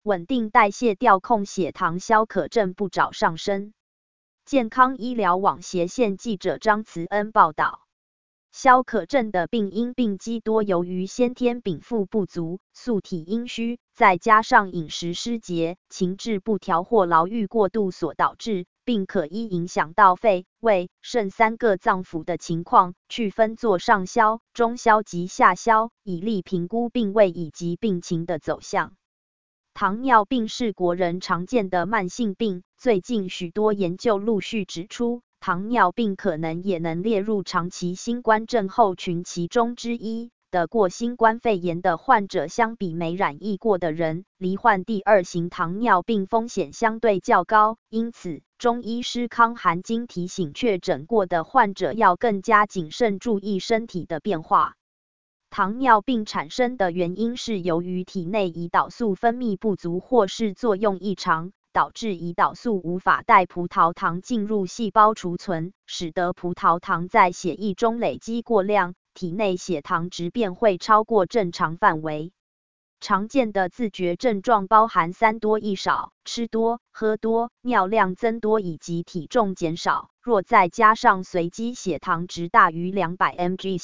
稳定代谢调控血糖消可症不找上升。健康医疗网斜线记者张慈恩报道，消可症的病因病机多由于先天禀赋不足、素体阴虚，再加上饮食失节、情志不调或劳郁过度所导致，并可依影响到肺、胃、肾3个脏腑的情况，去分作上消、中消及下消，以利评估病位以及病情的走向。糖尿病是国人常见的慢性病，最近许多研究陆续指出，糖尿病可能也能列入长期新冠症候群其中之一。得过新冠肺炎的患者相比没染疫过的人，罹患第2型糖尿病风险相对较高，因此中医师康寒经提醒确诊过的患者要更加谨慎注意身体的变化。糖尿病产生的原因是由于体内胰岛素分泌不足或是作用异常，导致胰岛素无法带葡萄糖进入细胞储存，使得葡萄糖在血液中累积过量，体内血糖值便会超过正常范围。常见的自觉症状包含3多1少、吃多、喝多、尿量增多以及体重减少。若再加上随机血糖值大于200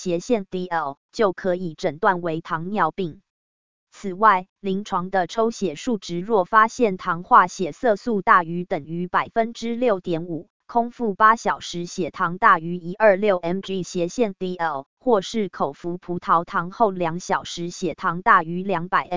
mg/dl， 就可以诊断为糖尿病。此外，临床的抽血数值若发现糖化血色素大于等于 6.5%， 空腹8小时血糖大于126 mg/dl， 或是口服葡萄糖后2小时血糖大于200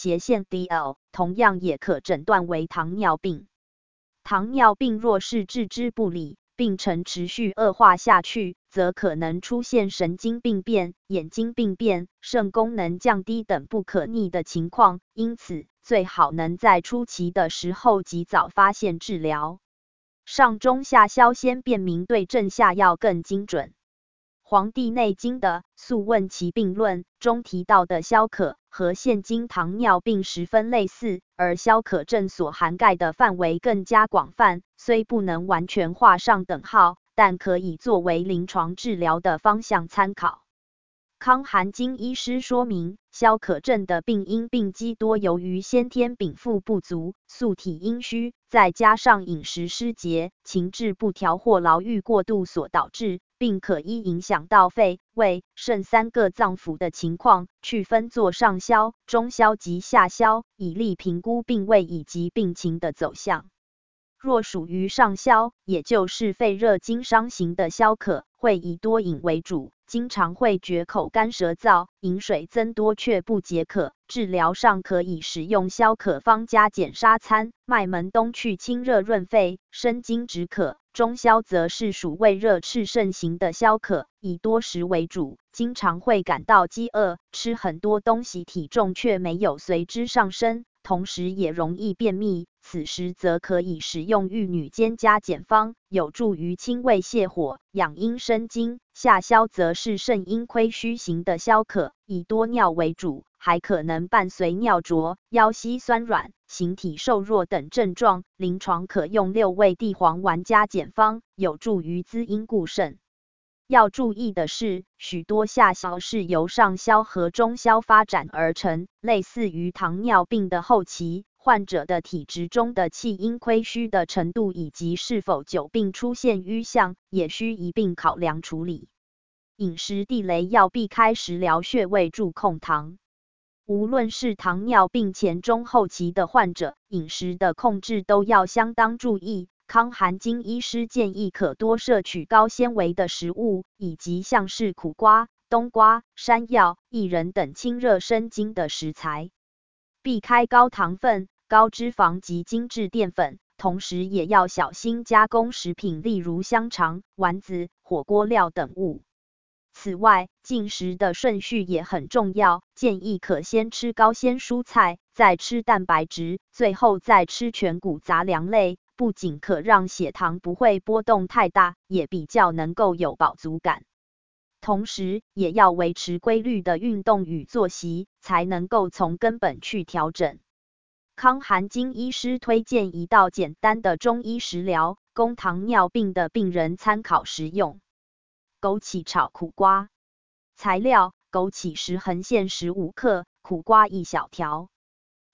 mg/dl， 同样也可诊断为糖尿病。糖尿病若是置之不理，病程持续恶化下去，则可能出现神经病变、眼睛病变、肾功能降低等不可逆的情况，因此最好能在初期的时候及早发现治疗。上中下消先辨明对症下药更精准。黄帝内经的《素问其病论》中提到的消可和现今糖尿病十分类似，而消可症所涵盖的范围更加广泛，虽不能完全画上等号，但可以作为临床治疗的方向参考。康寒经医师说明，消可症的病因病机多由于先天禀赋不足、素体阴虚，再加上饮食失节、情志不调或劳郁过度所导致，并可依影响到肺、胃、肾3个脏腑的情况，去分作上消、中消及下消，以利评估病位以及病情的走向。若属于上消，也就是肺热经伤型的消可，会以多饮为主，经常会觉口干舌燥，饮水增多却不解渴。治疗上可以使用消可方加减沙参、麦门冬去清热润肺、生津止渴。中消则是属胃热炽盛型的消可，以多食为主，经常会感到饥饿，吃很多东西，体重却没有随之上升，同时也容易便秘。此时则可以使用玉女煎加减方，有助于清胃泻火、养阴生津。下消则是肾阴亏虚型的消可，以多尿为主，还可能伴随尿浊、腰膝酸软、形体瘦弱等症状。临床可用6味地黄丸加减方，有助于滋阴固肾。要注意的是，许多下消是由上消和中消发展而成，类似于糖尿病的后期，患者的体质中的气阴亏虚的程度以及是否久病出现瘀象，也需一并考量处理。饮食地雷要避开食疗穴位助控糖。无论是糖尿病前中后期的患者，饮食的控制都要相当注意。康寒经医师建议可多摄取高纤维的食物，以及像是苦瓜、冬瓜、山药、薏仁等清热生津的食材，避开高糖分、高脂肪及精制淀粉，同时也要小心加工食品，例如香肠、丸子、火锅料等物。此外，进食的顺序也很重要，建议可先吃高纤蔬菜，再吃蛋白质，最后再吃全谷杂粮类，不仅可让血糖不会波动太大，也比较能够有饱足感。同时，也要维持规律的运动与作息，才能够从根本去调整。康寒经医师推荐一道简单的中医食疗，供糖尿病的病人参考食用。枸杞炒苦瓜。材料：枸杞10横线15克，苦瓜1小条。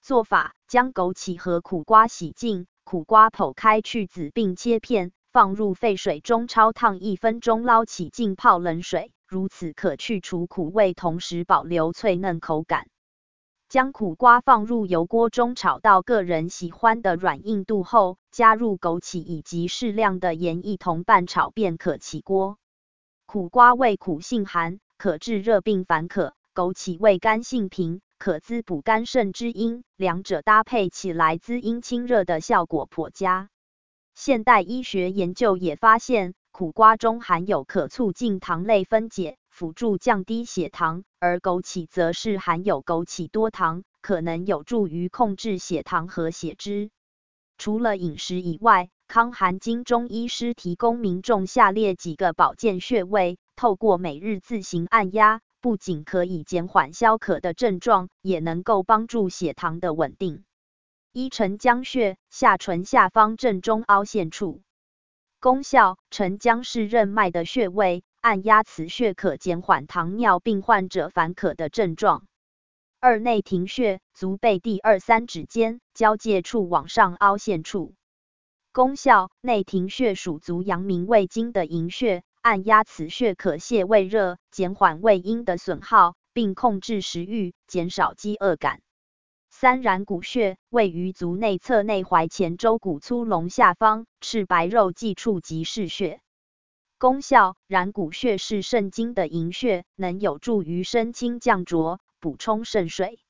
做法：将枸杞和苦瓜洗净，苦瓜剖开去籽并切片，放入沸水中焯烫1分钟，捞起浸泡冷水，如此可去除苦味，同时保留脆嫩口感。将苦瓜放入油锅中炒到个人喜欢的软硬度后，加入枸杞以及适量的盐一同拌炒便可起锅。苦瓜味苦性寒，可治热病烦渴；枸杞味甘性平，可滋补肝肾之阴，两者搭配起来滋阴清热的效果颇佳。现代医学研究也发现，苦瓜中含有可促进糖类分解，辅助降低血糖，而枸杞则是含有枸杞多糖，可能有助于控制血糖和血脂。除了饮食以外，康寒经中医师提供民众下列几个保健穴位，透过每日自行按压，不仅可以减缓消渴的症状，也能够帮助血糖的稳定。1. 承浆穴，下唇下方正中凹陷处。功效：承浆是任脉的穴位，按压此穴可减缓糖尿病患者烦渴的症状。2. 内庭穴，足背第2、3指间交界处往上凹陷处。功效：内庭穴属足阳明胃经的营穴，按压此穴可泄胃热，减缓胃阴的损耗，并控制食欲，减少饥饿感。3. 然谷穴，位于足内侧内踝前舟骨粗隆下方，赤白肉际处即是穴。功效：然谷穴是肾经的营穴，能有助于升清降浊，补充肾水。